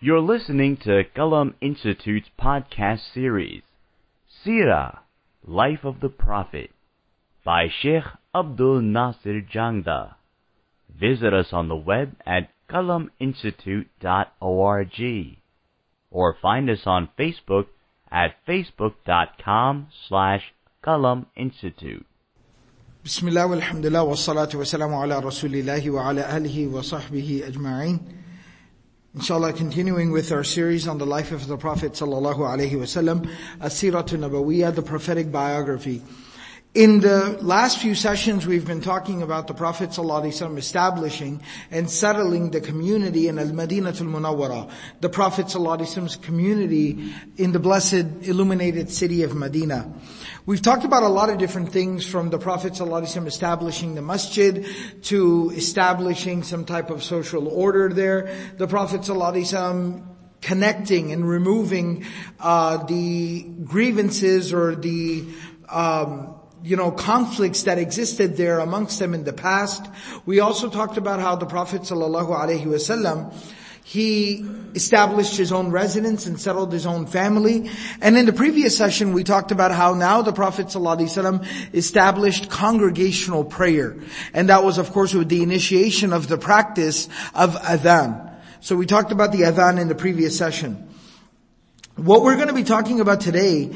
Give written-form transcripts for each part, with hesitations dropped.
You're listening to Qalam Institute's podcast series, Seerah, Life of the Prophet, by Sheikh Abdul Nasir Jangda. Visit us on the web at qalaminstitute.org or find us on Facebook at facebook.com/Qalam Institute. Bismillah walhamdulillah wassalatu wassalamu ala rasulillahi wa ala alihi wa sahbihi ajma'in. Inshallah, continuing with our series on the life of the Prophet sallallahu alaihi wasallam, As-Siratu Nabawiyyah, the prophetic biography. In the last few sessions, we've been talking about the Prophet ﷺ establishing and settling the community in Al-Madinatul Munawwara, the Prophet ﷺ's community in the blessed illuminated city of Medina. We've talked about a lot of different things, from the Prophet ﷺ establishing the masjid to establishing some type of social order there. The Prophet ﷺ connecting and removing the grievances or the conflicts that existed there amongst them in the past. We also talked about how the Prophet ﷺ, he established his own residence and settled his own family. And in the previous session, we talked about how now the Prophet ﷺ established congregational prayer. And that was, of course, with the initiation of the practice of adhan. So we talked about the adhan in the previous session. What we're going to be talking about today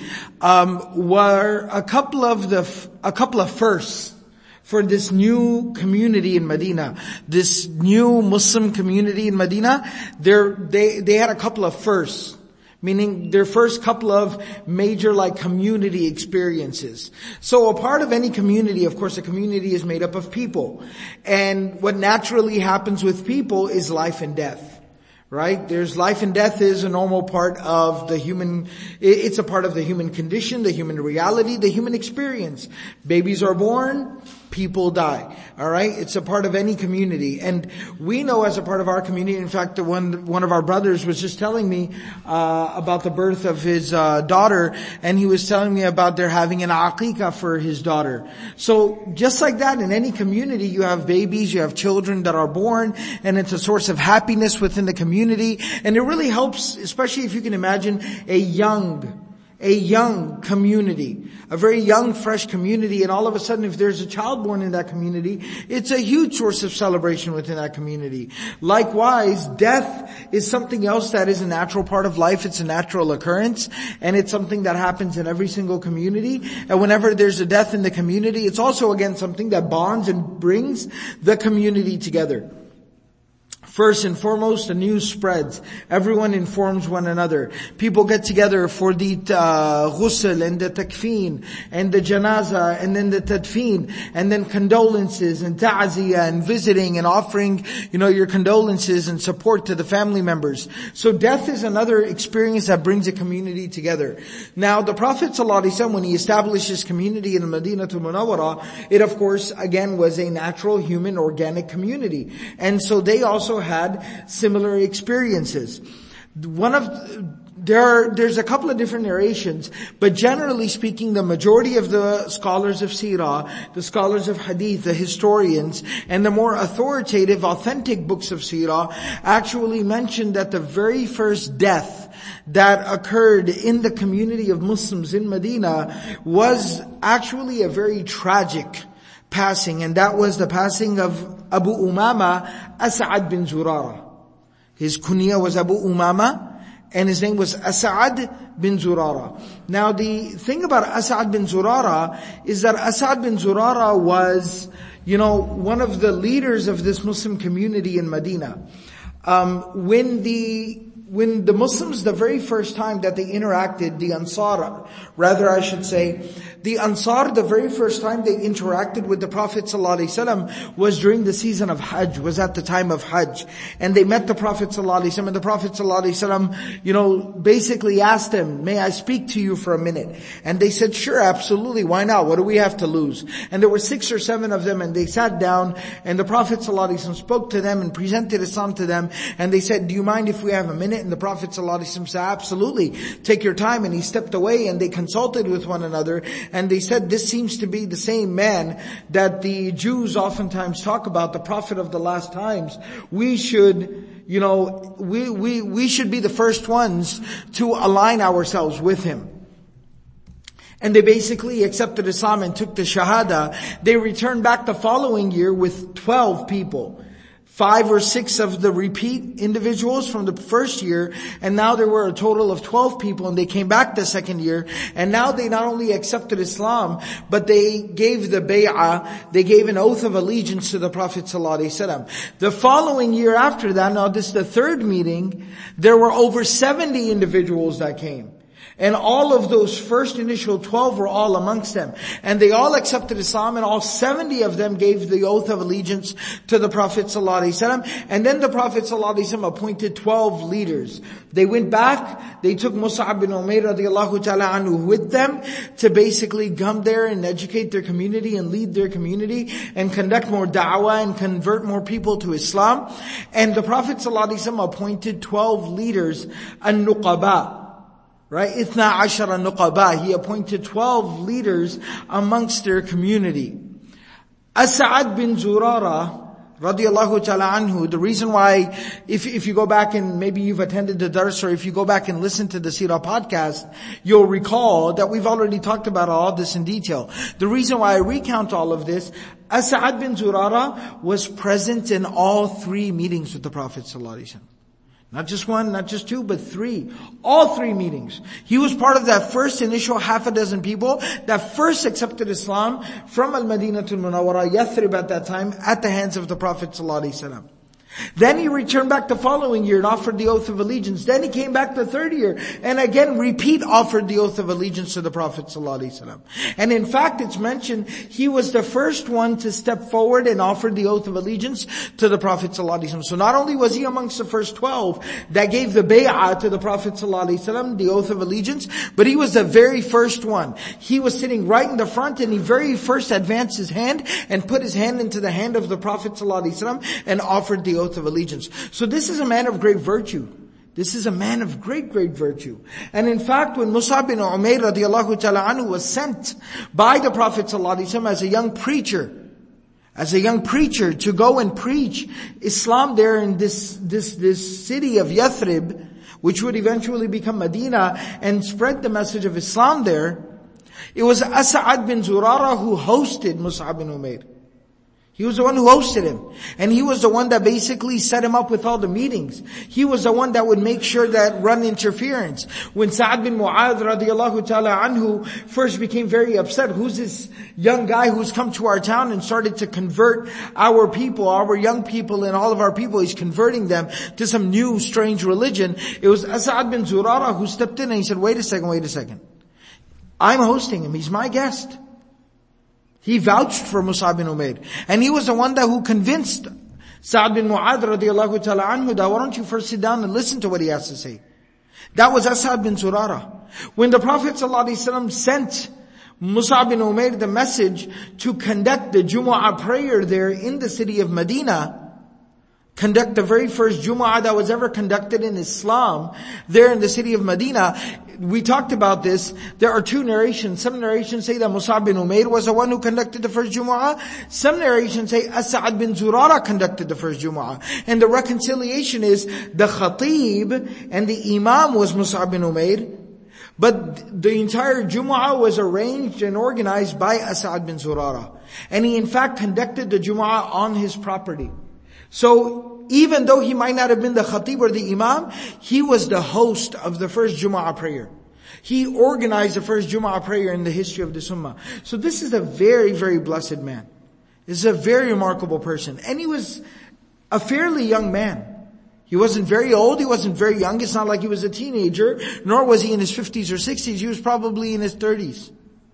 were a couple of firsts for this new community in Medina, this new Muslim community in Medina. They had a couple of firsts, meaning their first couple of major community experiences. So a part of any community, of course, a community is made up of people, and what naturally happens with people is life and death. Right? There's life and death is a normal part of the human, it's a part of the human condition, the human reality, the human experience. Babies are born, people die. Alright? It's a part of any community. And we know as a part of our community, in fact, one of our brothers was just telling me, about the birth of his, daughter, and he was telling me about their having an aqiqah for his daughter. So, just like that, in any community, you have babies, you have children that are born, and it's a source of happiness within the community. And it really helps, especially if you can imagine a young community, a very young, fresh community, and all of a sudden if there's a child born in that community, it's a huge source of celebration within that community. Likewise, death is something else that is a natural part of life. It's a natural occurrence, and it's something that happens in every single community. And whenever there's a death in the community, it's also again something that bonds and brings the community together. First and foremost, the news spreads. Everyone informs one another. People get together for the ghusl and the takfeen and the janaza and then the tadfeen and then condolences and ta'ziyah and visiting and offering, your condolences and support to the family members. So death is another experience that brings a community together. Now, the Prophet ﷺ, when he established his community in Madinatul Munawwara, it of course, again, was a natural, human, organic community. And so they also had similar experiences. There's a couple of different narrations, but generally speaking, the majority of the scholars of Seerah, the scholars of Hadith, the historians, and the more authoritative, authentic books of Seerah actually mention that the very first death that occurred in the community of Muslims in Medina was actually a very tragic passing, and that was the passing of Abu Umama As'ad bin Zurara. His kunya was Abu Umama, and his name was As'ad bin Zurara. Now the thing about As'ad bin Zurara is that As'ad bin Zurara was, one of the leaders of this Muslim community in Medina. When the Muslims, the very first time that they interacted, the Ansar, the Ansar, the very first time they interacted with the Prophet ﷺ was during the season of Hajj, was at the time of Hajj. And they met the Prophet ﷺ, and the Prophet ﷺ, basically asked them, "May I speak to you for a minute?" And they said, "Sure, absolutely, why not? What do we have to lose?" And there were 6 or 7 of them, and they sat down, and the Prophet ﷺ spoke to them and presented Islam to them, and they said, "Do you mind if we have a minute?" minute? And the Prophet ﷺ said, absolutely, take your time. And he stepped away and they consulted with one another. And they said, this seems to be the same man that the Jews oftentimes talk about, the Prophet of the last times. We should, we should be the first ones to align ourselves with him. And they basically accepted Islam and took the Shahada. They returned back the following year with 12 people. 5 or 6 of the repeat individuals from the first year, and now there were a total of 12 people, and they came back the second year, and now they not only accepted Islam, but they gave the bay'ah, they gave an oath of allegiance to the Prophet ﷺ. The following year after that, now this is the third meeting, there were over 70 individuals that came. And all of those first initial 12 were all amongst them. And they all accepted Islam, and all 70 of them gave the oath of allegiance to the Prophet ﷺ. And then the Prophet ﷺ appointed 12 leaders. They went back, they took Mus'ab bin Umair radiallahu ta'ala anhu with them to basically come there and educate their community and lead their community and conduct more da'wah and convert more people to Islam. And the Prophet ﷺ appointed 12 leaders, an-nuqaba. Right? Ithna ashara nuqaba. He appointed 12 leaders amongst their community. As'ad bin Zurara, radiallahu ta'ala anhu, the reason why, if you go back and maybe you've attended the dars, or if you go back and listen to the Seerah podcast, you'll recall that we've already talked about all this in detail. The reason why I recount all of this, As'ad bin Zurara was present in all 3 meetings with the Prophet ﷺ. Not just 1, not just 2, but 3. All 3 meetings. He was part of that first initial half a dozen people that first accepted Islam from Al-Madinatul Munawwara, Yathrib at that time, at the hands of the Prophet ﷺ. Then he returned back the following year and offered the oath of allegiance. Then he came back the third year and again offered the oath of allegiance to the Prophet ﷺ. And in fact, it's mentioned he was the first one to step forward and offer the oath of allegiance to the Prophet ﷺ. So not only was he amongst the first 12 that gave the bay'ah to the Prophet ﷺ, the oath of allegiance, but he was the very first one. He was sitting right in the front, and he very first advanced his hand and put his hand into the hand of the Prophet ﷺ and offered the oath of allegiance. So this is a man of great virtue. This is a man of great, great virtue. And in fact, when Mus'ab bin Umair radiallahu ta'ala anhu was sent by the Prophet ﷺ as a young preacher to go and preach Islam there in this city of Yathrib, which would eventually become Medina, and spread the message of Islam there, it was As'ad bin Zurara who hosted Mus'ab bin Umair. He was the one who hosted him. And he was the one that basically set him up with all the meetings. He was the one that would make sure that run interference. When Sa'ad bin Mu'adh radiallahu ta'ala anhu first became very upset, who's this young guy who's come to our town and started to convert our people, our young people and all of our people, he's converting them to some new strange religion. It was As'ad bin Zurara who stepped in and he said, wait a second. I'm hosting him, he's my guest. He vouched for Mus'ab bin Umair. And he was the one who convinced Sa'ad bin Mu'adh radiallahu ta'ala anhu that why don't you first sit down and listen to what he has to say. That was As'ad bin Zurara. When the Prophet ﷺ sent Mus'ab bin Umair the message to conduct the Jumu'ah prayer there in the city of Medina, conduct the very first Jumu'ah that was ever conducted in Islam there in the city of Medina. We talked about this. There are 2 narrations. Some narrations say that Mus'ab bin Umair was the one who conducted the first Jumu'ah. Some narrations say As'ad bin Zurara conducted the first Jumu'ah. And the reconciliation is the Khatib and the Imam was Mus'ab bin Umair, but the entire Jumu'ah was arranged and organized by As'ad bin Zurara. And he in fact conducted the Jumu'ah on his property. So even though he might not have been the Khatib or the Imam, he was the host of the first Jumu'ah prayer. He organized the first Jumu'ah prayer in the history of the Ummah. So this is a very, very blessed man. This is a very remarkable person. And he was a fairly young man. He wasn't very old, he wasn't very young. It's not like he was a teenager, nor was he in his 50s or 60s. He was probably in his 30s.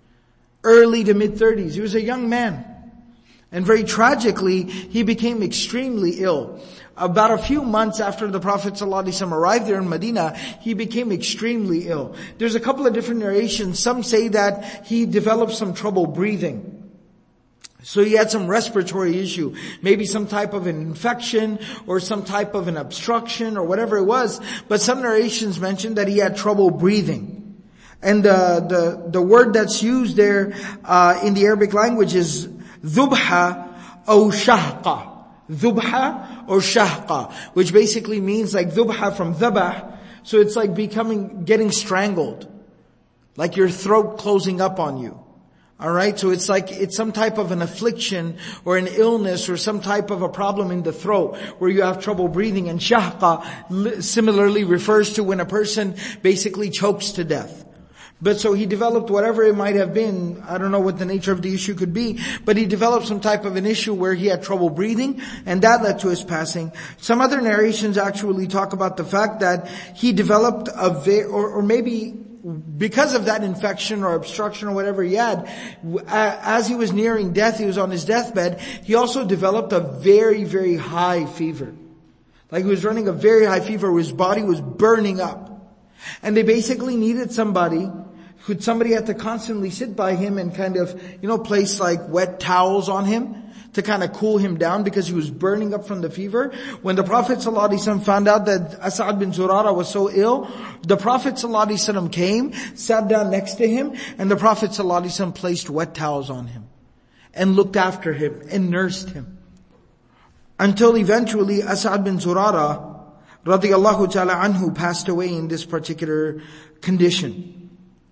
Early to mid 30s. He was a young man. And very tragically, he became extremely ill. About a few months after the Prophet ﷺ arrived there in Medina, he became extremely ill. There's a couple of different narrations. Some say that he developed some trouble breathing. So he had some respiratory issue, maybe some type of an infection or some type of an obstruction or whatever it was. But some narrations mention that he had trouble breathing. And the word that's used there in the Arabic language is dhubha or shahqa. Dhubha or shahqa, which basically means like dhubha from dhabah. So it's like getting strangled, like your throat closing up on you. Alright, so it's like, it's some type of an affliction or an illness or some type of a problem in the throat where you have trouble breathing. And shahqa similarly refers to when a person basically chokes to death. But so he developed whatever it might have been, I don't know what the nature of the issue could be, but he developed some type of an issue where he had trouble breathing, and that led to his passing. Some other narrations actually talk about the fact that he developed or maybe because of that infection or obstruction or whatever he had, as he was nearing death, he was on his deathbed, he also developed a very, very high fever. Like he was running a very high fever where his body was burning up. And they basically needed somebody had to constantly sit by him and kind of, place like wet towels on him to kind of cool him down because he was burning up from the fever. When the Prophet ﷺ found out that As'ad bin Zurara was so ill, the Prophet ﷺ came, sat down next to him, and the Prophet ﷺ placed wet towels on him and looked after him and nursed him. Until eventually As'ad bin Zurara radiyallahu ta'ala anhu passed away in this particular condition.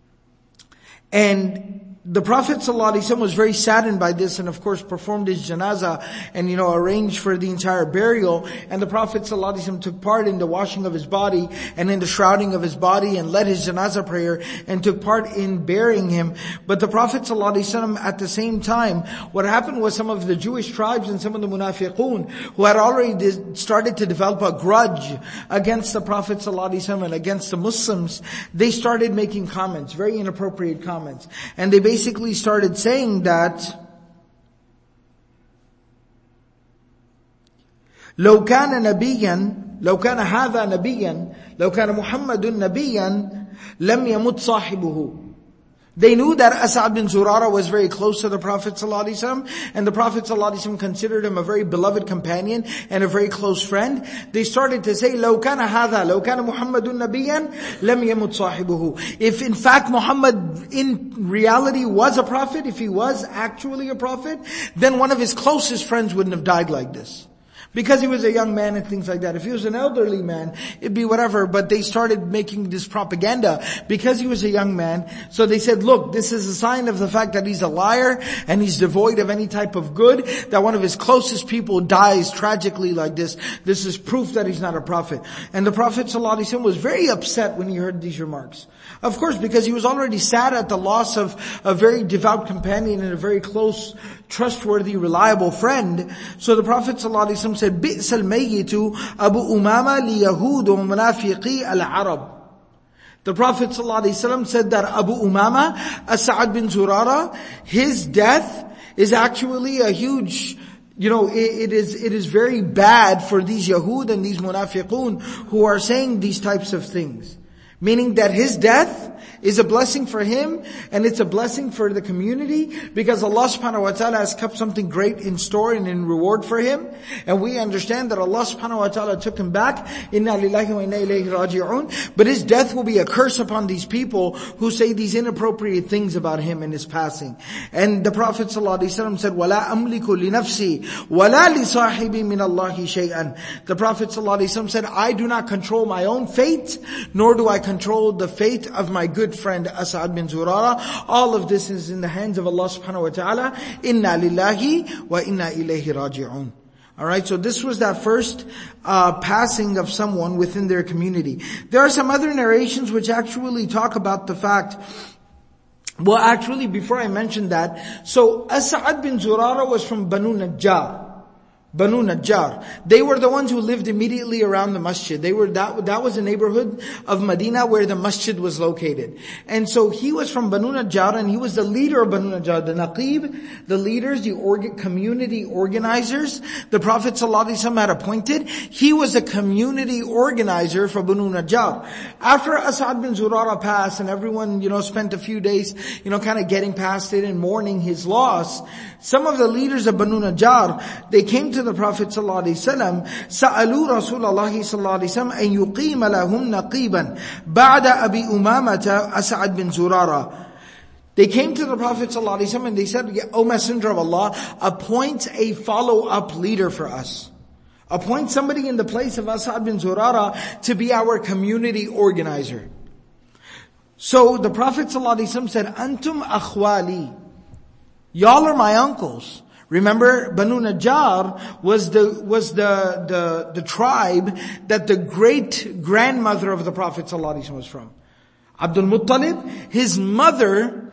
And the Prophet ﷺ was very saddened by this and of course performed his janazah and arranged for the entire burial. And the Prophet ﷺ took part in the washing of his body and in the shrouding of his body and led his janazah prayer and took part in burying him. But the Prophet ﷺ at the same time, what happened was some of the Jewish tribes and some of the munafiqun who had already started to develop a grudge against the Prophet ﷺ and against the Muslims, they started making comments, very inappropriate comments. And they basically started saying that لو كان هذا نبيا لو كان محمد نبيا لم يمت صاحبه. They knew that As'ad bin Zurara was very close to the Prophet ﷺ, and the Prophet ﷺ considered him a very beloved companion and a very close friend. They started to say, لو كان محمد نبيا لم يمت صاحبه. If in fact Muhammad in reality was a prophet, if he was actually a prophet, then one of his closest friends wouldn't have died like this. Because he was a young man and things like that. If he was an elderly man, it'd be whatever. But they started making this propaganda because he was a young man. So they said, look, this is a sign of the fact that he's a liar and he's devoid of any type of good. That one of his closest people dies tragically like this. This is proof that he's not a prophet. And the Prophet ﷺ was very upset when he heard these remarks. Of course, because he was already sad at the loss of a very devout companion and a very close, trustworthy, reliable friend. So the Prophet ﷺ said, بئس الميت أبو أمامة ليهود ومنافقي العرب. The Prophet ﷺ said that Abu Umama, As'ad bin Zurara, his death is actually a huge, it is very bad for these Yahud and these Munafiqun who are saying these types of things. Meaning that his death is a blessing for him and it's a blessing for the community because Allah subhanahu wa ta'ala has kept something great in store and in reward for him. And we understand that Allah subhanahu wa ta'ala took him back. Inna lillahi wa inna ilayhi raji'un. But his death will be a curse upon these people who say these inappropriate things about him and his passing. And the Prophet ﷺ said, وَلَا أَمْلِكُ لِنَفْسِي وَلَا لِصَاحِبِي مِنَ اللَّهِ شَيْئًا. The Prophet ﷺ said, I do not control my own fate, nor do I control the fate of my good friend As'ad bin Zurara. All of this is in the hands of Allah subhanahu wa ta'ala. Inna lillahi wa inna ilayhi raji'un. Alright, so this was that first passing of someone within their community. There are some other narrations which actually talk about the fact, well actually before I mention that, so As'ad bin Zurara was from Banu Najjar. Banu Najjar. They were the ones who lived immediately around the masjid. That was a neighborhood of Medina where the masjid was located. And so he was from Banu Najjar, and he was the leader of Banu Najjar, the Naqib, the leaders, the community organizers. The Prophet ﷺ had appointed. He was a community organizer for Banu Najjar. After As'ad bin Zurara passed, and everyone, spent a few days, kind of getting past it and mourning his loss, some of the leaders of Banu Najjar, they came to the Prophet ﷺ, سألوا رسول الله صلى الله عليه وسلم أن يقيم لهم نقيبا بعد أبي أمامة أسعد بن زرارة. They came to the Prophet ﷺ and they said, O Messenger of Allah, appoint a follow-up leader for us. Appoint somebody in the place of As'ad bin Zurara to be our community organizer. So the Prophet ﷺ said, Antum akhwali. Y'all are my uncles. Remember, Banu Najjar was the tribe that the great grandmother of the Prophet ﷺ was from. Abdul Muttalib, his mother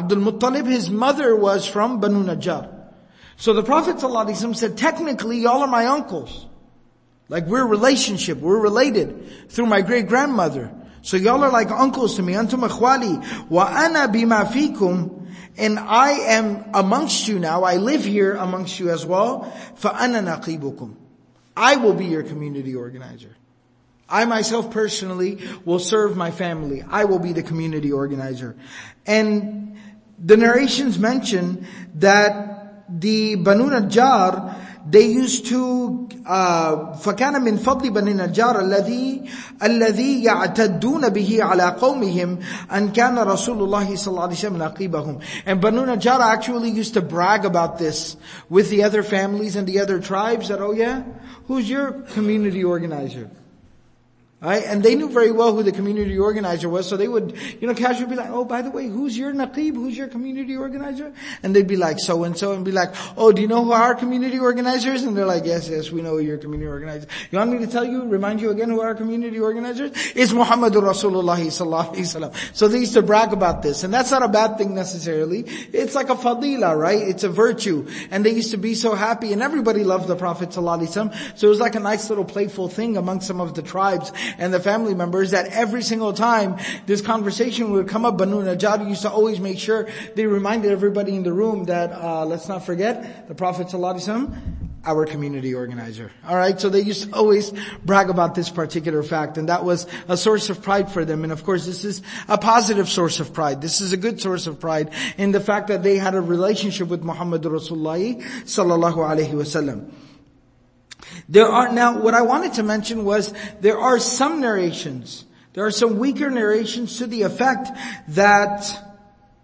was from Banu Najjar. So the Prophet ﷺ said, technically, y'all are my uncles. Like we're related through my great grandmother. So y'all are like uncles to me. Antum akhwali wa ana bima fikum. And I am amongst you now. I live here amongst you as well. فَأَنَا نَقِيبُكُمْ. I will be your community organizer. I myself personally will serve my family. I will be the community organizer. And the narrations mention that the Banu Najjar, they used to فَكَانَ مِنْ فَضْلِ بَنِي النَّجَّارِ الَّذِي يَعْتَدُّونَ بِهِ عَلَىٰ قَوْمِهِمْ أَنْ كَانَ رَسُولُ اللَّهِ صَلَّى اللَّهُ عَلَيْهِ وَسَلَّمَ نَقِيبَهُم. And Banu Najjar actually used to brag about this with the other families and the other tribes, that, oh yeah, who's your community organizer? Right? And they knew very well who the community organizer was, so they would, casually be like, oh, by the way, who's your naqib? Who's your community organizer? And they'd be like, so and so, and be like, oh, do you know who our community organizer is? And they're like, yes, we know who your community organizer is. You want me to remind you again who our community organizer is? It's Muhammadur Rasulullah sallallahu alaihi wasallam. So they used to brag about this, and that's not a bad thing necessarily. It's like a fadila, right? It's a virtue. And they used to be so happy, and everybody loved the Prophet sallallahu alaihi wasallam. So it was like a nice little playful thing among some of the tribes and the family members, that every single time this conversation would come up, Banu Najjar used to always make sure they reminded everybody in the room that, let's not forget, the Prophet ﷺ, our community organizer. Alright, so they used to always brag about this particular fact, and that was a source of pride for them. And of course, this is a positive source of pride. This is a good source of pride in the fact that they had a relationship with Muhammad Rasulullah sallallahu alaihi wasallam. Now, what I wanted to mention was, there are some narrations, there are some weaker narrations to the effect that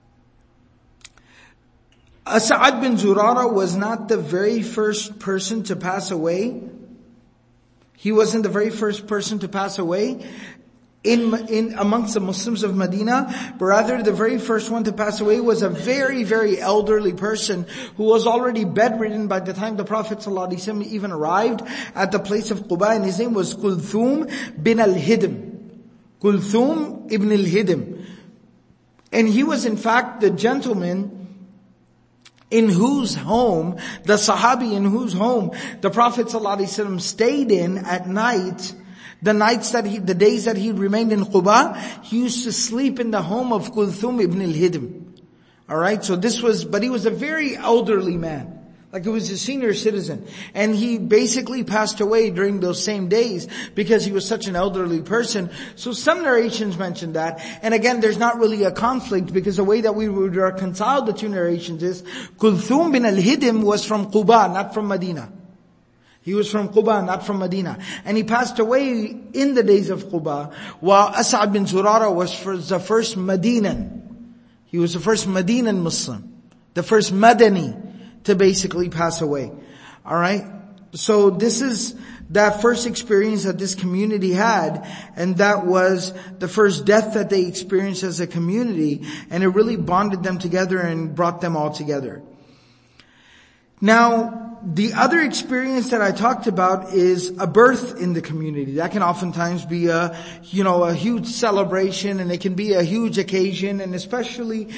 As'ad bin Zurara was not the very first person to pass away. He wasn't the very first person to pass away in amongst the Muslims of Medina, but rather the very first one to pass away was a very, very elderly person who was already bedridden by the time the Prophet ﷺ even arrived at the place of Quba, and his name was Kulthum bin al-Hidm. Kulthum ibn al-Hidm. And he was in fact the gentleman in whose home, the Sahabi in whose home the Prophet ﷺ stayed in at night. The days that he remained in Quba, he used to sleep in the home of Kulthum ibn al-Hidm. Alright, but he was a very elderly man. Like he was a senior citizen. And he basically passed away during those same days because he was such an elderly person. So some narrations mention that. And again, there's not really a conflict, because the way that we would reconcile the two narrations is, Kulthum bin al-Hidm was from Quba, not from Medina. He was from Quba, not from Medina. And he passed away in the days of Quba, while As'ad bin Zurara was the first Medinan. He was the first Medinan Muslim, the first Madani to basically pass away. Alright? So this is that first experience that this community had, and that was the first death that they experienced as a community, and it really bonded them together and brought them all together. Now, the other experience that I talked about is a birth in the community. That can oftentimes be a huge celebration, and it can be a huge occasion, and especially,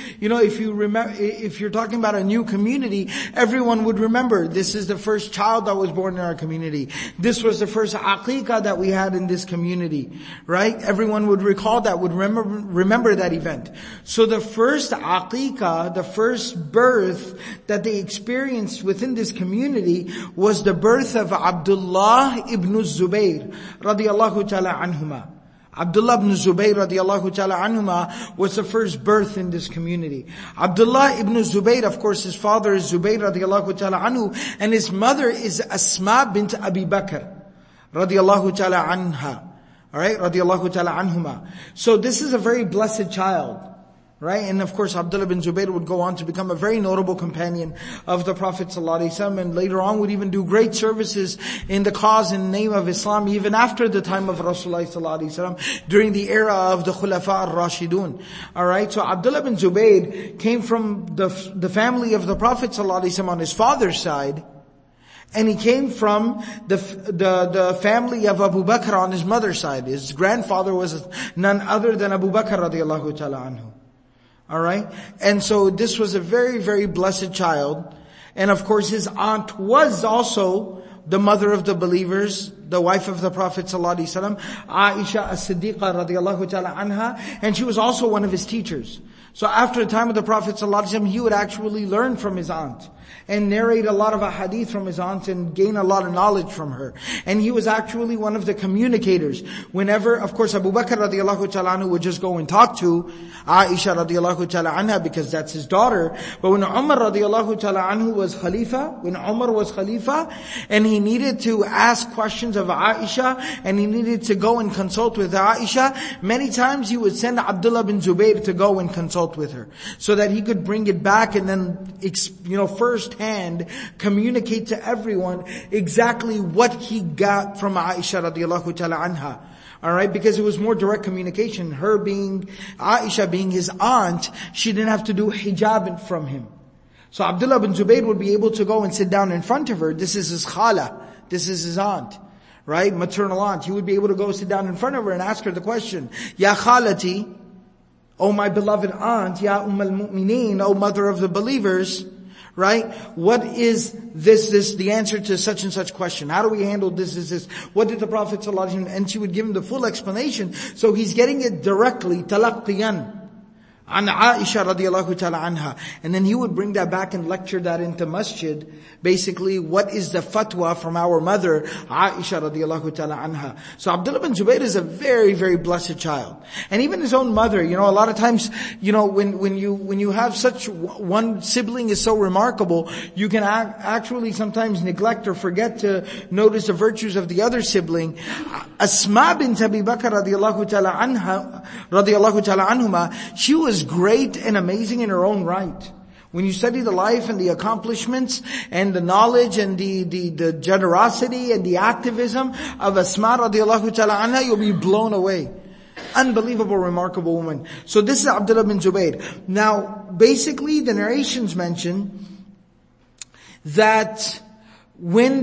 if you're talking about a new community, everyone would remember, this is the first child that was born in our community. This was the first aqiqah that we had in this community, right? Everyone would recall that, would remember that event. So the first aqiqah, the first birth that they experienced within this community was the birth of Abdullah ibn Zubayr radiyallahu ta'ala anhuma. Abdullah ibn Zubayr radiyallahu ta'ala anhuma was the first birth in this community. Abdullah ibn Zubayr, of course, his father is Zubayr radiyallahu ta'ala anhu, and his mother is Asma bint Abi Bakr radiyallahu ta'ala anha. Alright, radiyallahu ta'ala anhuma. So this is a very blessed child. Right? And of course, Abdullah bin Zubayr would go on to become a very notable companion of the Prophet ﷺ, and later on would even do great services in the cause and name of Islam, even after the time of Rasulullah ﷺ, during the era of the Khulafa al-Rashidun. Alright, so Abdullah bin Zubayr came from the family of the Prophet ﷺ on his father's side, and he came from the family of Abu Bakr on his mother's side. His grandfather was none other than Abu Bakr radiyallahu ta'ala anhu. Alright? And so this was a very, very blessed child. And of course his aunt was also the mother of the believers, the wife of the Prophet ﷺ, Aisha as-Siddiqa radiyallahu ta'ala anha, and she was also one of his teachers. So after the time of the Prophet ﷺ, he would actually learn from his aunt and narrate a lot of ahadith from his aunt and gain a lot of knowledge from her. And he was actually one of the communicators. Whenever, of course, Abu Bakr radiyallahu ta'ala anhu would just go and talk to Aisha radiyallahu ta'ala anha because that's his daughter. But when Umar radiyallahu ta'ala anhu was Khalifa, and he needed to ask questions of Aisha, and he needed to go and consult with Aisha, many times he would send Abdullah bin Zubayr to go and consult with her, so that he could bring it back and then, firsthand communicate to everyone exactly what he got from Aisha radiyallahu ta'ala anha. Alright, because it was more direct communication. Aisha being his aunt, she didn't have to do hijab from him. So Abdullah bin Zubayr would be able to go and sit down in front of her. This is his khala. This is his aunt. Right? Maternal aunt. He would be able to go sit down in front of her and ask her the question, Ya khalati, O my beloved aunt, Ya al mu'mineen, O mother of the believers, right? What is this, the answer to such and such question? How do we handle this? What did the Prophet ﷺ, and she would give him the full explanation. So he's getting it directly, talaqqiyan, an Aisha radiyallahu ta'ala anha. And then he would bring that back and lecture that into masjid. Basically, what is the fatwa from our mother, Aisha radiyallahu ta'ala anha. So Abdullah bin Zubayr is a very, very blessed child. And even his own mother, a lot of times, when you have such one sibling is so remarkable, you can actually sometimes neglect or forget to notice the virtues of the other sibling. Asma bint Abi Bakr radiyallahu ta'ala anhuma, she was great and amazing in her own right. When you study the life and the accomplishments and the knowledge and the generosity and the activism of Asma radiyallahu ta'ala anha, you'll be blown away. Unbelievable, remarkable woman. So this is Abdullah bin Zubayr. Now, basically the narrations mention that when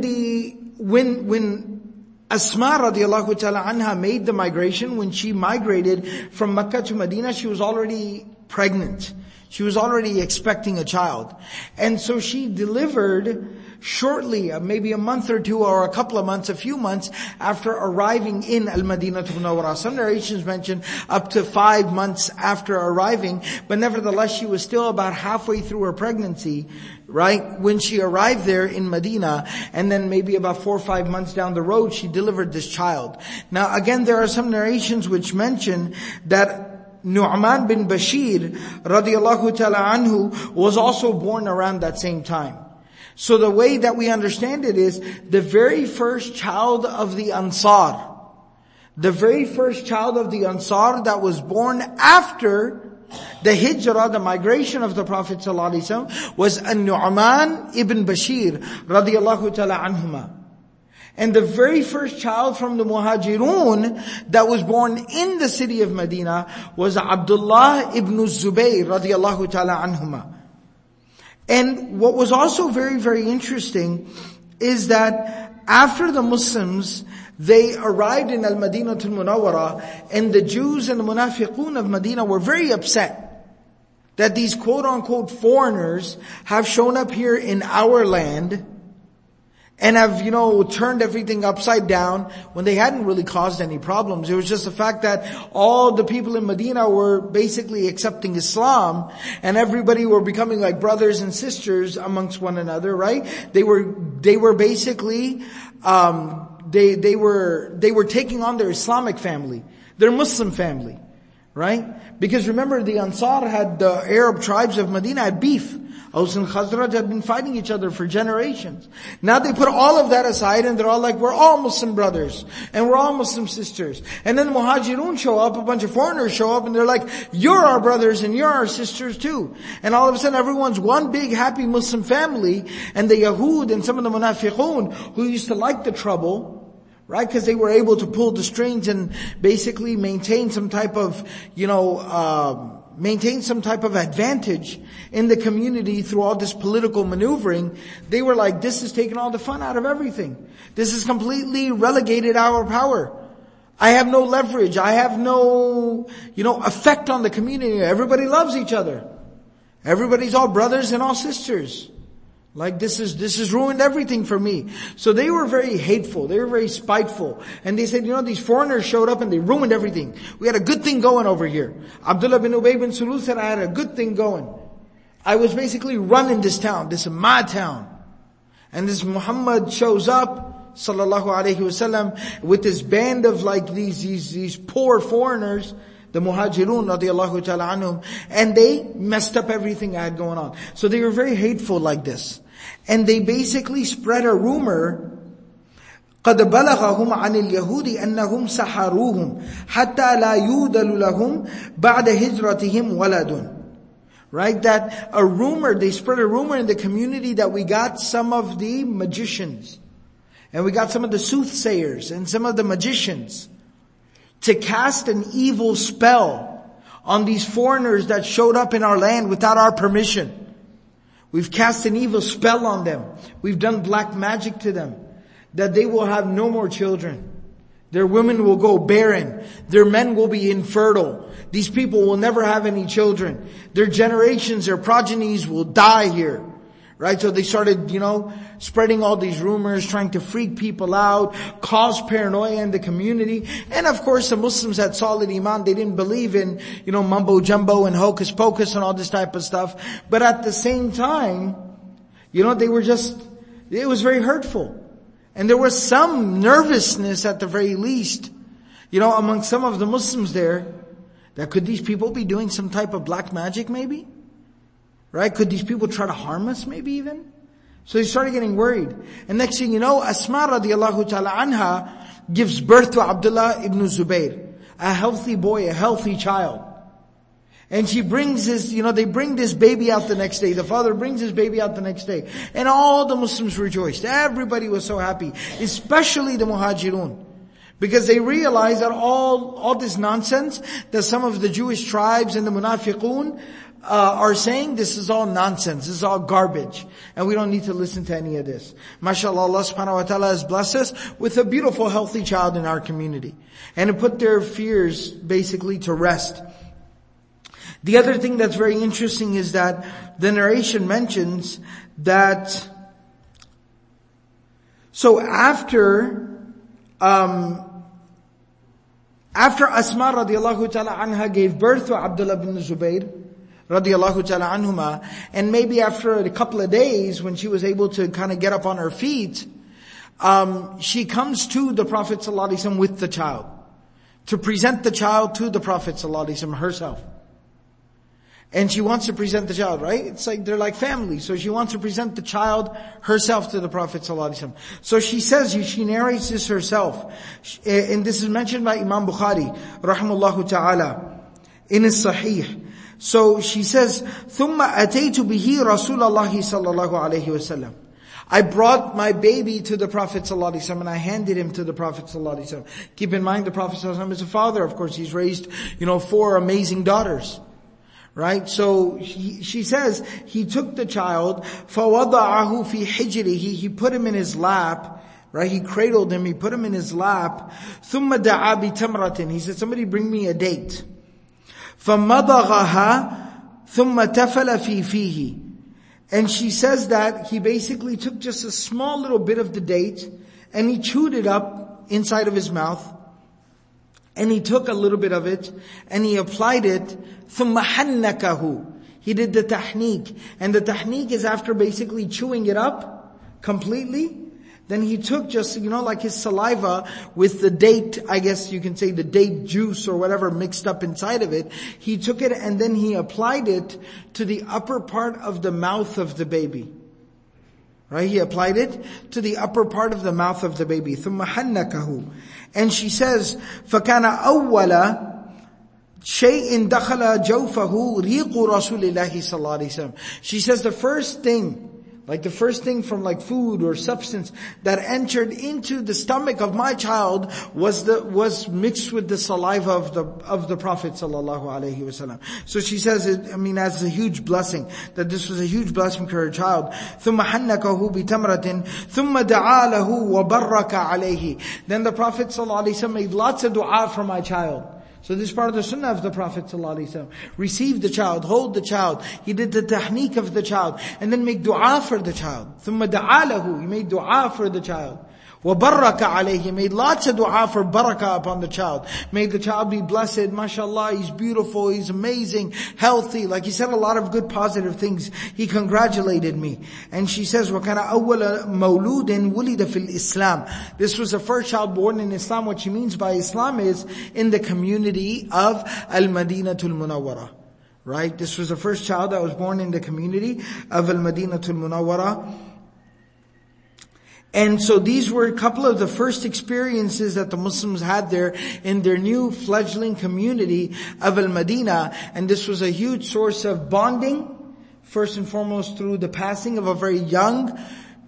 Asma radiyallahu ta'ala anha made the migration, when she migrated from Mecca to Medina, she was already pregnant. She was already expecting a child. And so she delivered shortly, maybe a month or two or a couple of months, a few months after arriving in Al-Madinah al-Munawwarah. Some narrations mention up to 5 months after arriving, but nevertheless she was still about halfway through her pregnancy, right? When she arrived there in Medina, and then maybe about 4 or 5 months down the road, she delivered this child. Now again, there are some narrations which mention that Nu'man bin Bashir radiyallahu ta'ala anhu was also born around that same time. So the way that we understand it is the very first child of the Ansar, that was born after the hijrah, the migration of the Prophet ﷺ, was An-Nu'man ibn Bashir radiyallahu ta'ala anhuma. And the very first child from the Muhajirun that was born in the city of Medina was Abdullah ibn Zubayr radiyallahu ta'ala anhuma. And what was also very, very interesting is that after the Muslims, they arrived in Al-Madinatul Munawwara, and the Jews and the Munafiqun of Medina were very upset that these quote-unquote foreigners have shown up here in our land and have, turned everything upside down when they hadn't really caused any problems. It was just the fact that all the people in Medina were basically accepting Islam, and everybody were becoming like brothers and sisters amongst one another, right? They were basically, they were taking on their Islamic family, their Muslim family, right? Because remember, the Ansar had, the Arab tribes of Medina had beef. Aus and Khazraj had been fighting each other for generations. Now they put all of that aside and they're all like, we're all Muslim brothers and we're all Muslim sisters. And then the Muhajirun show up, a bunch of foreigners show up, and they're like, you're our brothers and you're our sisters too. And all of a sudden everyone's one big happy Muslim family, and the Yahud and some of the Munafiqun who used to like the trouble, right? Because they were able to pull the strings and basically maintain some type of, advantage in the community through all this political maneuvering. They were like, this is taking all the fun out of everything. This has completely relegated our power. I have no leverage. I have no, effect on the community. Everybody loves each other. Everybody's all brothers and all sisters. Like this has ruined everything for me. So they were very hateful. They were very spiteful. And they said, these foreigners showed up and they ruined everything. We had a good thing going over here. Abdullah bin Ubay bin Salul said, I had a good thing going. I was basically running this town. This is my town. And this Muhammad shows up, sallallahu alayhi wasallam, with this band of like these poor foreigners, the Muhajirun radiallahu ta'ala anhum, and they messed up everything I had going on. So they were very hateful like this. And they basically spread a rumor, قَدْ بَلَغَهُمْ عَنِ الْيَهُودِ أَنَّهُمْ سَحَرُوهُمْ حَتَّى لَا يُودَلُ لَهُمْ بَعْدَ هِجْرَتِهِمْ وَلَدٌ. Right? That they spread a rumor in the community that we got some of the magicians, and we got some of the soothsayers, and some of the magicians to cast an evil spell on these foreigners that showed up in our land without our permission. We've cast an evil spell on them. We've done black magic to them, that they will have no more children. Their women will go barren. Their men will be infertile. These people will never have any children. Their generations, their progenies will die here. Right? So they started, spreading all these rumors, trying to freak people out, cause paranoia in the community. And of course the Muslims had solid iman. They didn't believe in, mumbo jumbo and hocus pocus and all this type of stuff. But at the same time, it was very hurtful. And there was some nervousness at the very least, among some of the Muslims there, that could these people be doing some type of black magic maybe? Right? Could these people try to harm us maybe even? So they started getting worried. And next thing you know, Asma radiallahu ta'ala anha gives birth to Abdullah ibn Zubayr. A healthy boy, a healthy child. And she brings they bring this baby out the next day. The father brings his baby out the next day. And all the Muslims rejoiced. Everybody was so happy. Especially the Muhajirun. Because they realized that all this nonsense that some of the Jewish tribes and the Munafiqun are saying, this is all nonsense, this is all garbage, and we don't need to listen to any of this. MashaAllah, Allah subhanahu wa ta'ala has blessed us with a beautiful, healthy child in our community. And to put their fears basically to rest. The other thing that's very interesting is that the narration mentions that, so after Asma radiallahu ta'ala anha gave birth to Abdullah bin Zubayr, radiallahu ta'ala anhuma, and maybe after a couple of days when she was able to kind of get up on her feet, she comes to the Prophet sallallahu alaihi wasallam with the child, to present the child to the Prophet sallallahu alaihi wasallam herself. And she wants to present the child, right? It's like, they're like family. So she wants to present the child herself to the Prophet ﷺ. So she says, she narrates this herself. And this is mentioned by Imam Bukhari, rahimahullah ta'ala, in his Sahih. So she says, ثُمَّ أَتَيْتُ بِهِ رَسُولَ اللَّهِ صَلَّى اللَّهُ عَلَيْهِ وَسَلَّمَ. I brought my baby to the Prophet ﷺ and I handed him to the Prophet ﷺ. Keep in mind, the Prophet ﷺ is a father, of course. He's raised, 4 amazing daughters. Right? So she says, he took the child, فَوَضَعَهُ فِي حِجْرِهِ, he put him in his lap, right? He cradled him, he put him in his lap. ثُمَّ دَعَا بِتَمْرَةٍ, he said, somebody bring me a date. فَمَضَغَهَا ثُمَّ تَفَلَ فِي فِيهِ. And she says that he basically took just a small little bit of the date, and he chewed it up inside of his mouth. And he took a little bit of it, and he applied it. ثُمَّ حَنَّكَهُ. He did the tahniq. And the tahniq is after basically chewing it up completely. Then he took just, like his saliva with the date, I guess you can say the date juice or whatever mixed up inside of it. He took it and then he applied it to the upper part of the mouth of the baby. Right? He applied it to the upper part of the mouth of the baby. ثُمَّ حَنَّكَهُ. And she says, فَكَانَ أَوَّلَ شَيْءٍ دَخَلَ جَوْفَهُ رِيقُ رَسُولِ اللَّهِ صَلَّى اللَّهُ عَلَيْهِ وسلم. She says the first thing from food or substance that entered into the stomach of my child was mixed with the saliva of the Prophet sallallahu alaihi wasallam. So she says as a huge blessing, that this was a huge blessing to her child. ثُمَّ حَنَّكَهُ بِتَمْرَةٍ ثُمَّ دَعَا لَهُ وَبَرَّكَ عَلَيْهِ. Then the Prophet sallallahu alaihi wasallam made lots of dua for my child. So this is part of the sunnah of the Prophet ﷺ. Receive the child, hold the child. He did the tahniq of the child, and then make dua for the child. ثُمَّ دَعَا لَهُ. He made dua for the child. وَبَرَّكَ عَلَيْهِ. He made lots of dua for barakah upon the child. May the child be blessed, mashallah, he's beautiful, he's amazing, healthy. Like he said a lot of good positive things. He congratulated me. And she says, وَكَانَ أَوَّلَ مَوْلُودٍ وُلِدَ فِي الْإِسْلَامِ. This was the first child born in Islam. What she means by Islam is in the community of Al-Madinatul Munawwara. Right? This was the first child that was born in the community of Al-Madinatul Munawwara. And so these were a couple of the first experiences that the Muslims had there in their new fledgling community of Al-Madinah. And this was a huge source of bonding, first and foremost through the passing of a very young,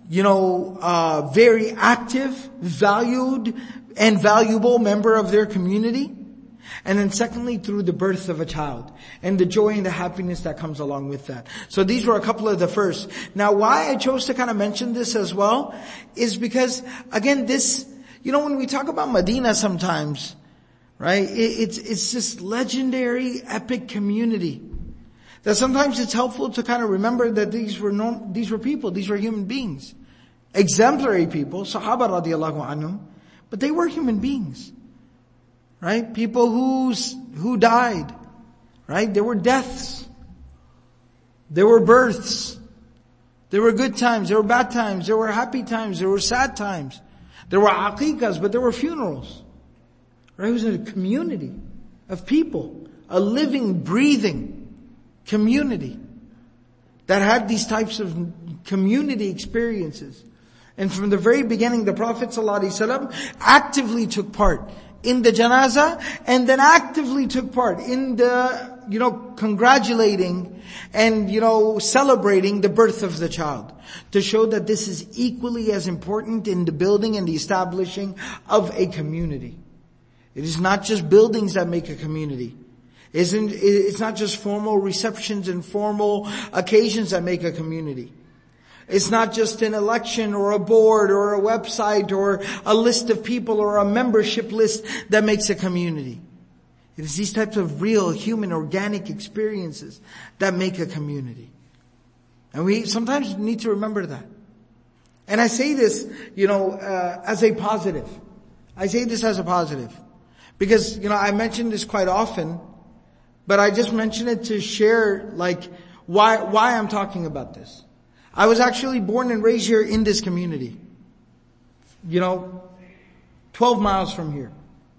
very active, valued, and valuable member of their community. And then secondly, through the birth of a child and the joy and the happiness that comes along with that. So these were a couple of the first. Now why I chose to kind of mention this as well is because, again, this, when we talk about Medina sometimes, right, it's this legendary, epic community that sometimes it's helpful to kind of remember that these were people, these were human beings. Exemplary people, Sahaba radiallahu anhum, but they were human beings. Right? People who died. Right? There were deaths. There were births. There were good times. There were bad times. There were happy times. There were sad times. There were aqiqahs, but there were funerals. Right? It was a community of people. A living, breathing community that had these types of community experiences. And from the very beginning, the Prophet ﷺ actively took part in the janazah, and then actively took part in the, congratulating and, celebrating the birth of the child. To show that this is equally as important in the building and the establishing of a community. It is not just buildings that make a community. It's not just formal receptions and formal occasions that make a community. It's not just an election or a board or a website or a list of people or a membership list that makes a community. It is these types of real, human, organic experiences that make a community. And we sometimes need to remember that. And I say this, as a positive. I say this as a positive. Because, I mention this quite often, but I just mention it to share, why I'm talking about this. I was actually born and raised here in this community. 12 miles from here.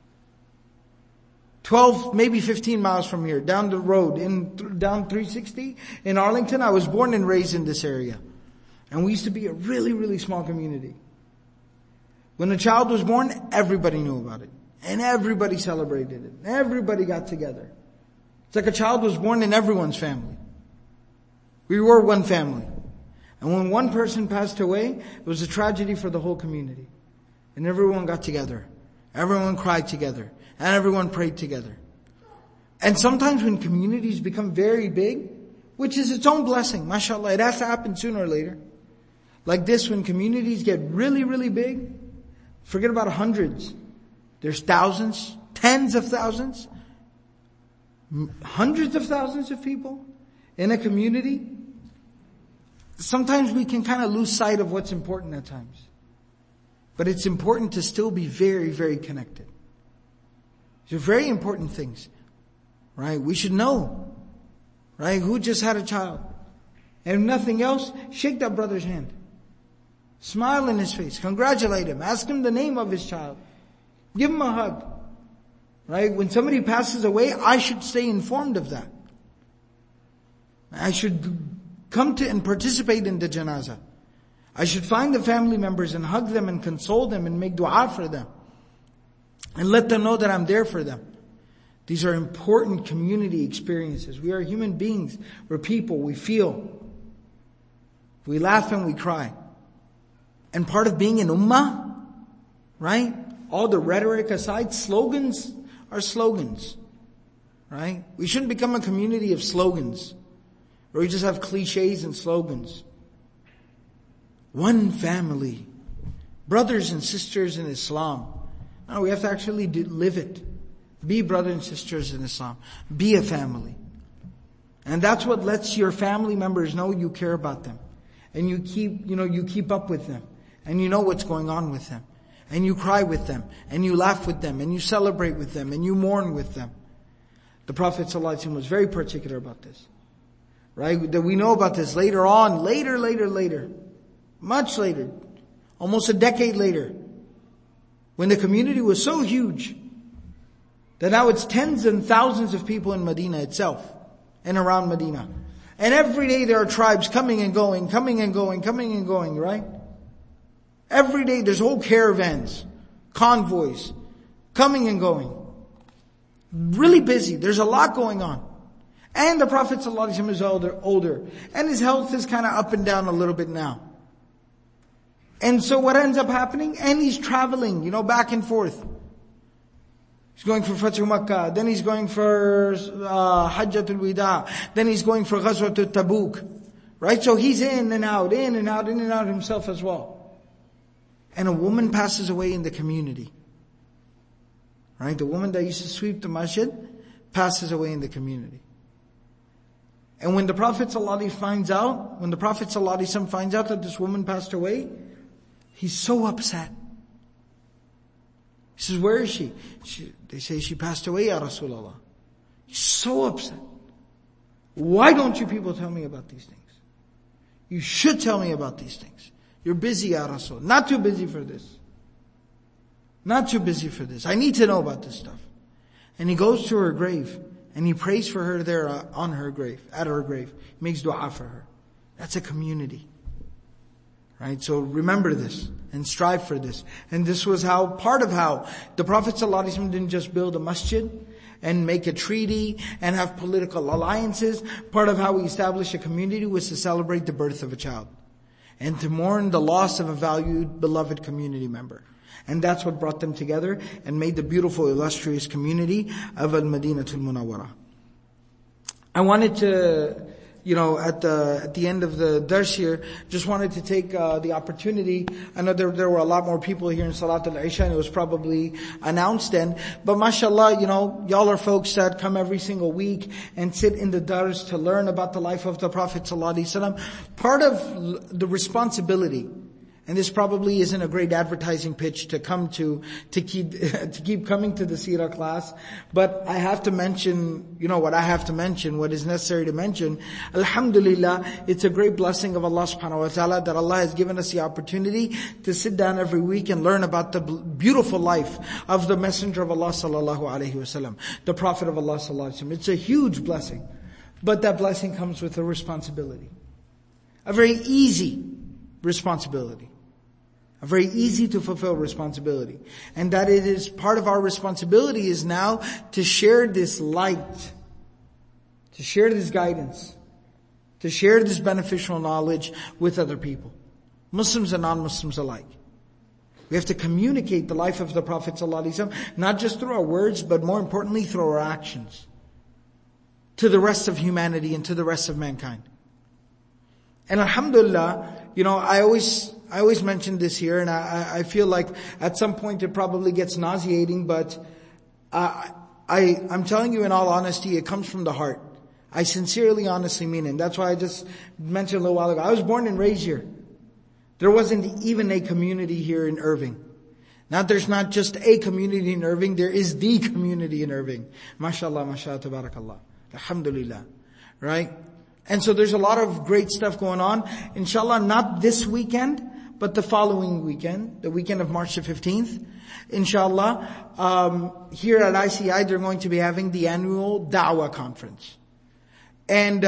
12, maybe 15 miles from here, down the road, down 360 in Arlington. I was born and raised in this area. And we used to be a really, really small community. When a child was born, everybody knew about it. And everybody celebrated it. Everybody got together. It's like a child was born in everyone's family. We were one family. And when one person passed away, it was a tragedy for the whole community. And everyone got together. Everyone cried together. And everyone prayed together. And sometimes when communities become very big, which is its own blessing, mashallah, it has to happen sooner or later. Like this, when communities get really, really big, forget about hundreds. There's thousands, tens of thousands, hundreds of thousands of people in a community. Sometimes we can kind of lose sight of what's important at times. But it's important to still be very, very connected. These are very important things. Right? We should know. Right? Who just had a child? And if nothing else, shake that brother's hand. Smile in his face. Congratulate him. Ask him the name of his child. Give him a hug. Right? When somebody passes away, I should stay informed of that. I should come to and participate in the janazah. I should find the family members and hug them and console them and make dua for them. And let them know that I'm there for them. These are important community experiences. We are human beings. We're people. We feel. We laugh and we cry. And part of being an ummah, right? All the rhetoric aside, slogans are slogans. Right? We shouldn't become a community of slogans. Where we just have cliches and slogans. One family. Brothers and sisters in Islam. No, we have to actually live it. Be brothers and sisters in Islam. Be a family. And that's what lets your family members know you care about them. And you keep up with them. And you know what's going on with them. And you cry with them. And you laugh with them. And you celebrate with them. And you mourn with them. The Prophet ﷺ was very particular about this. Right? That we know about this later on. Later. Much later. Almost a decade later. When the community was so huge that now it's tens and thousands of people in Medina itself and around Medina. And every day there are tribes coming and going, right? Every day there's whole caravans, convoys, coming and going. Really busy. There's a lot going on. And the Prophet ﷺ is older. And his health is kind of up and down a little bit now. And so what ends up happening? And he's traveling, back and forth. He's going for Fathu Makkah, then he's going for Hajjatul Wida, then he's going for Ghazwatul Tabuk. Right? So he's in and out himself as well. And a woman passes away in the community. Right? The woman that used to sweep the masjid passes away in the community. And when the Prophet ﷺ finds out that this woman passed away, he's so upset. He says, where is she? They say she passed away, Ya Rasulullah. He's so upset. Why don't you people tell me about these things? You should tell me about these things. You're busy, Ya Rasul. Not too busy for this. I need to know about this stuff. And he goes to her grave and he prays for her there on her grave, at her grave. He makes dua for her. That's a community. Right? So remember this and strive for this. And this was part of how the Prophet ﷺ didn't just build a masjid and make a treaty and have political alliances. Part of how he established a community was to celebrate the birth of a child and to mourn the loss of a valued, beloved community member. And that's what brought them together and made the beautiful, illustrious community of Al-Madinatul Munawwara. I wanted to, at the end of the dars here, just wanted to take the opportunity. I know there were a lot more people here in Salat al-Isha, and it was probably announced then. But mashallah, y'all are folks that come every single week and sit in the dars to learn about the life of the Prophet ﷺ. Part of the responsibility, and this probably isn't a great advertising pitch to come to keep coming to the Seerah class, but I have to mention, what is necessary to mention. Alhamdulillah, it's a great blessing of Allah subhanahu wa ta'ala that Allah has given us the opportunity to sit down every week and learn about the beautiful life of the Messenger of Allah sallallahu alaihi wasallam, the Prophet of Allah sallallahu alaihi wasallam. It's a huge blessing, but that blessing comes with a responsibility. A very easy responsibility. A very easy to fulfill responsibility. And that it is part of our responsibility is now to share this light, to share this guidance, to share this beneficial knowledge with other people. Muslims and non-Muslims alike. We have to communicate the life of the Prophet ﷺ, not just through our words, but more importantly through our actions. to the rest of humanity and to the rest of mankind. And alhamdulillah, I always mention this here, and I feel like at some point it probably gets nauseating, but I'm telling you in all honesty, it comes from the heart. I sincerely, honestly mean it. And that's why I just mentioned a little while ago. I was born and raised here. There wasn't even a community here in Irving. Now there's not just a community in Irving, there is the community in Irving. MashaAllah, MashaAllah, tabarakallah. Alhamdulillah. Right? And so there's a lot of great stuff going on. Inshallah, not this weekend, but the following weekend, the weekend of March the 15th. Inshallah, here at ICI, they're going to be having the annual Da'wah conference. And,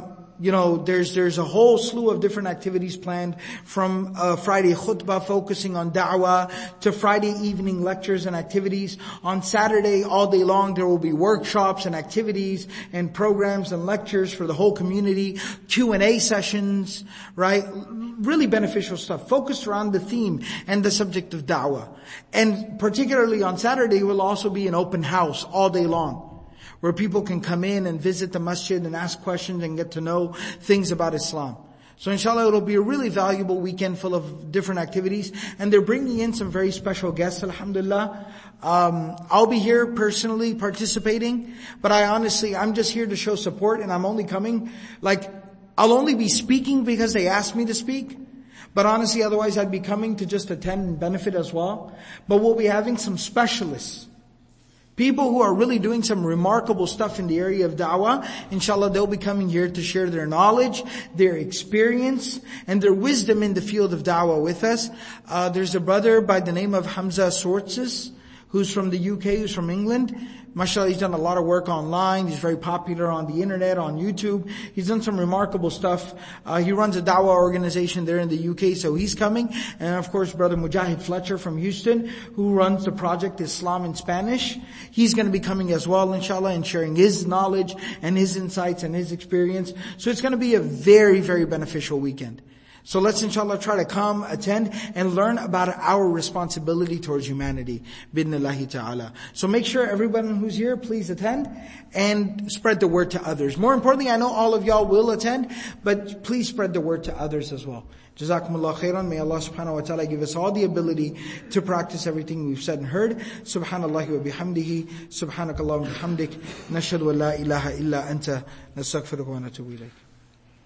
there's a whole slew of different activities planned, from Friday khutbah focusing on da'wah to Friday evening lectures and activities. On Saturday, all day long, there will be workshops and activities and programs and lectures for the whole community, Q&A sessions, right? Really beneficial stuff focused around the theme and the subject of da'wah. And particularly on Saturday will also be an open house all day long, where people can come in and visit the masjid and ask questions and get to know things about Islam. So inshallah, it'll be a really valuable weekend full of different activities. And they're bringing in some very special guests, alhamdulillah. I'll be here personally participating, but I'm just here to show support, and I'm only coming, I'll only be speaking because they asked me to speak. But honestly, otherwise I'd be coming to just attend and benefit as well. But we'll be having some specialists, people who are really doing some remarkable stuff in the area of da'wah. Inshallah, they'll be coming here to share their knowledge, their experience, and their wisdom in the field of da'wah with us. There's a brother by the name of Hamza Sortsis, who's from the UK, who's from England. MashaAllah, he's done a lot of work online. He's very popular on the internet, on YouTube. He's done some remarkable stuff. He runs a da'wah organization there in the UK, so he's coming. And of course, Brother Mujahid Fletcher from Houston, who runs the project Islam in Spanish. He's going to be coming as well, inshallah, and sharing his knowledge and his insights and his experience. So it's going to be a very, very beneficial weekend. So let's inshallah try to come, attend, and learn about our responsibility towards humanity. Bidnillahi ta'ala. So make sure everyone who's here, please attend and spread the word to others. More importantly, I know all of y'all will attend, but please spread the word to others as well. Jazakumullah khairan. May Allah subhanahu wa ta'ala give us all the ability to practice everything we've said and heard. Subhanallah wa bihamdihi. Subhanakallahumma bihamdik. Nashhadu an la ilaha illa anta. Nastaghfiruka wa natubu ilayk.